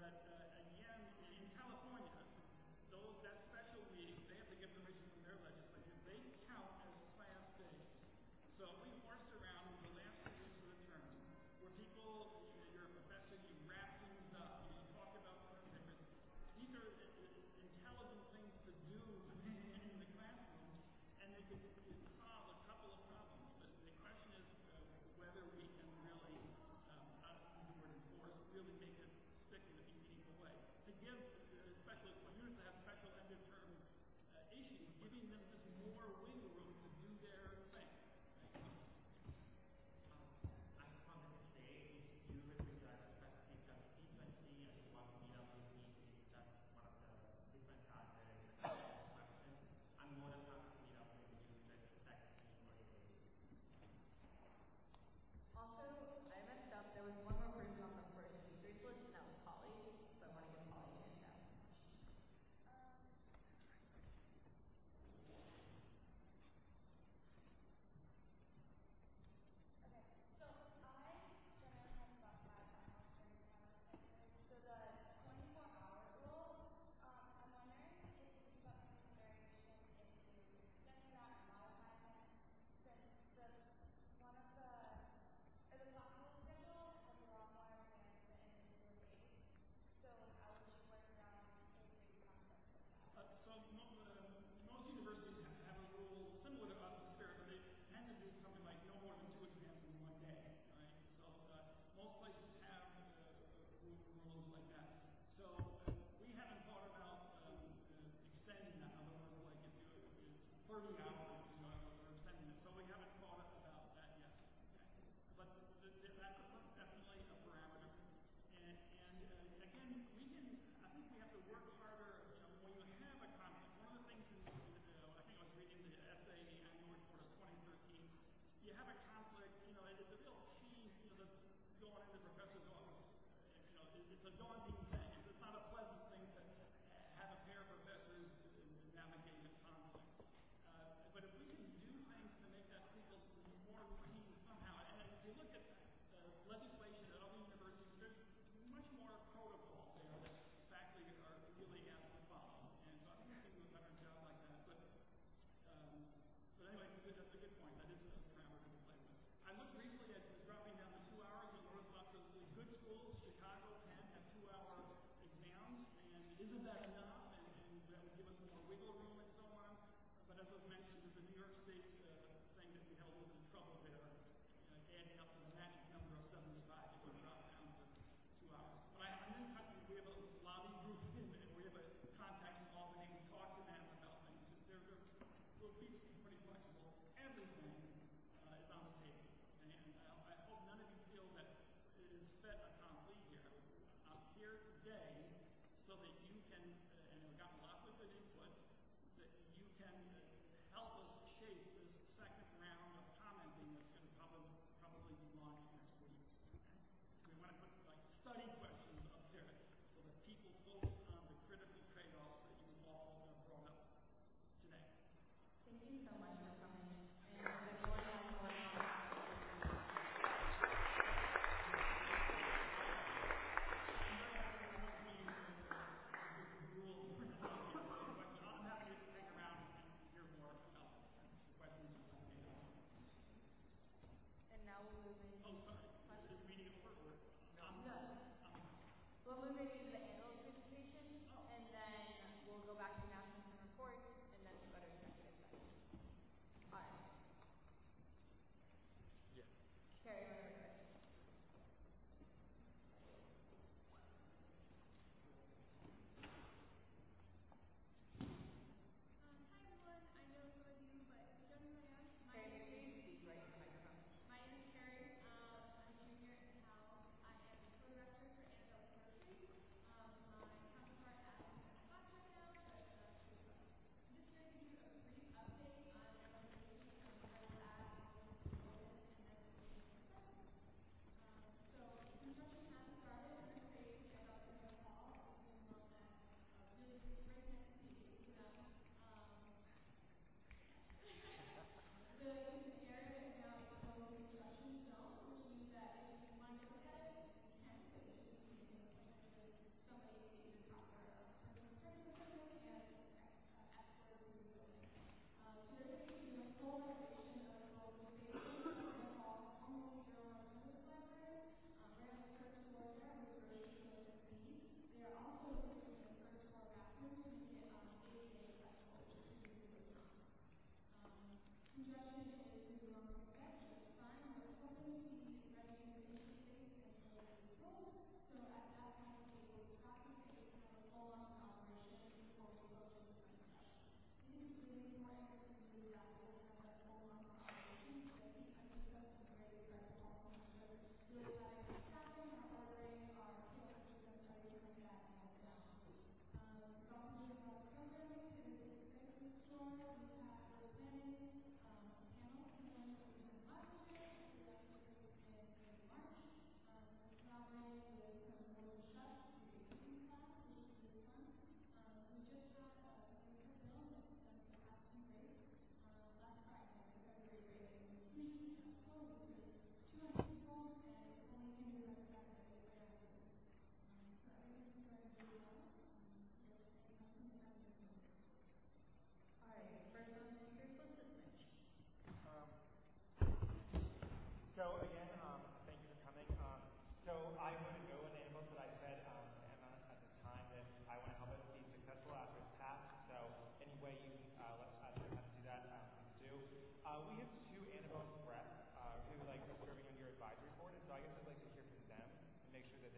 that, uh, again, in California, those, that special week, they have to get permission from their legislature. They count as class days. So we horsed around the last two weeks of the term where people, you're a professor, you wrap things up, you talk about term papers. These are uh, intelligent things to do in the classroom, and they could solve a couple of problems. But the question is uh, whether we can really, um, not use the word enforce, really make it stick in a meaningful way. To give uh, special, for units to have special end of term uh, issues, giving them just more wiggle room to do their thing. I just wanted to say, if you with regards to specific constituency and you want to meet up with me to discuss one of the different projects and questions, I'm more than happy to meet up with you, just text me or email me. Also, I messed up. There was one more person on the first speakers list, and that was Polly. So I want to give Polly a hand now. Um,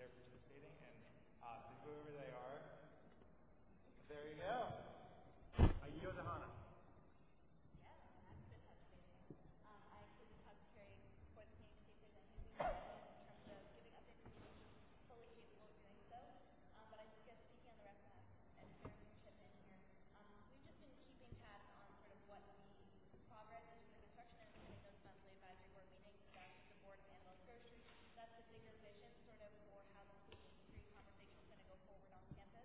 there participating. And uh, so whoever they are, there you go. Uh, Yield to Hana. Yeah, I've been participating. Um, I actually just talked to Carrie before this meeting to see if there's anything we can do in terms of giving updates to meetings. She's fully capable of doing so. Um, but I just guess speaking on the rest of us, and Sarah can chip in here, um, we've just been keeping tabs on sort of what the progress is for the construction and attending those monthly advisory board meetings. So that's with the board of Annabelle Grocery. That's the bigger vision sort of for how the food industry conversation is going to go forward on campus.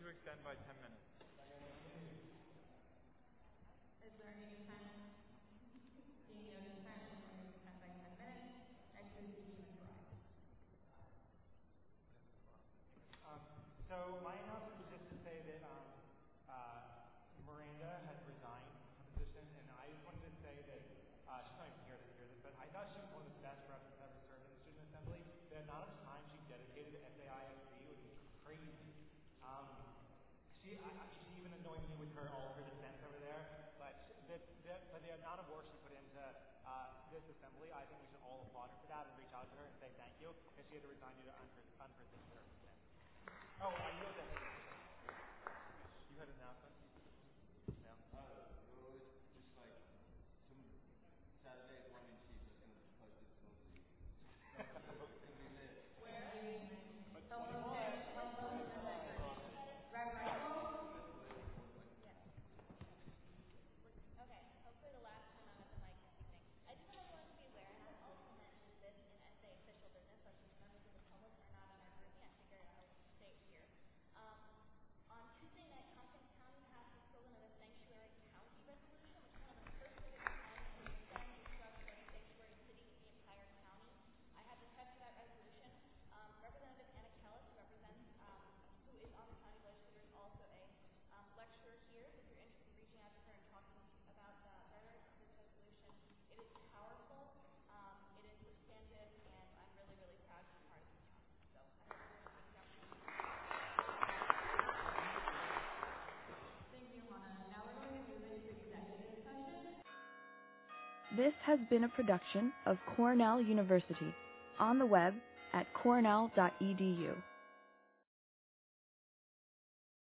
to extend by ten minutes. Is there any dissent? Seeing no dissent, we're going to extend by ten minutes. Next is Stephen Fry. Um, so my announcement was just to say that um, uh, Miranda has resigned her position, and I just wanted to say that uh, she's not even here to hear this, but I thought she was one of the best reps that's ever served in the student assembly. The amount of time she dedicated to S A I S D was crazy. Um, she, I, I, she even annoyed me with her all of her dissents over there, but the, the, but the amount of work she put into uh, this assembly, I think we should all applaud her for that and reach out to her and say thank you, because she had to resign due to unforeseen unforeseen circumstances. Oh, I know that. You had an announcement? Yeah. Uh, well, it's just like some Saturday morning sheets that's going to post it mostly. It's going to be lit. Where are you? Help us there. Help us in the record. Right, right. Yes. Okay, hopefully the last time I'm at the mic this evening. I just want everyone to be aware, and I also mentioned this in S A official business, but since members of the public are not on our group, I figured I would say it here. Um, on Tuesday night, Hopkins County passed what's equivalent of a sanctuary county resolution, which is one of the first ways in county to extend the structure of a sanctuary city to the entire county. I had to test that resolution. Um, Representative Anna Kellis, who represents, um, who is on the county legislature, is also a um, lecturer here. So if you're interested in reaching out to her and talking about the merits of this resolution, it is powerful, um, it is substantive, and I'm really, really proud to be part of this county. So I hope everyone takes the opportunity. Thank you, Hannah. Now we're going to move into executive session. This has been a production of Cornell University, on the web at cornell dot e d u.